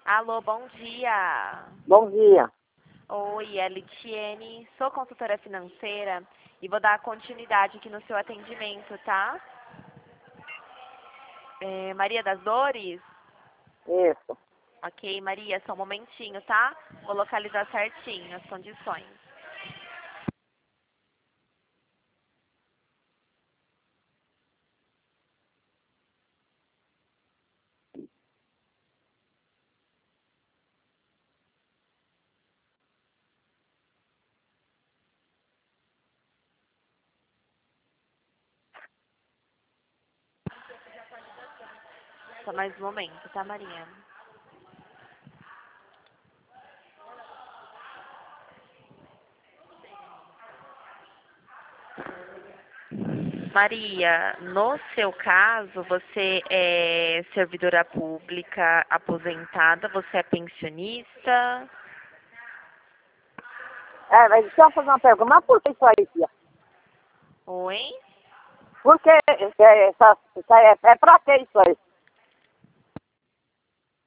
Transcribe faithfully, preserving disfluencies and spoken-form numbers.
Alô, bom dia. Bom dia. Oi, é Litiene, sou consultora financeira e vou dar continuidade aqui no seu atendimento, tá? É, Maria das Dores? Isso. Ok, Maria, só um momentinho, tá? Vou localizar certinho as condições. Só mais um momento, tá, Maria? Maria, no seu caso, você é servidora pública aposentada, você é pensionista? É, mas deixa eu fazer uma pergunta. Mas por que isso aí, tia? Oi? Por que é, essa, essa, é, é pra que isso aí?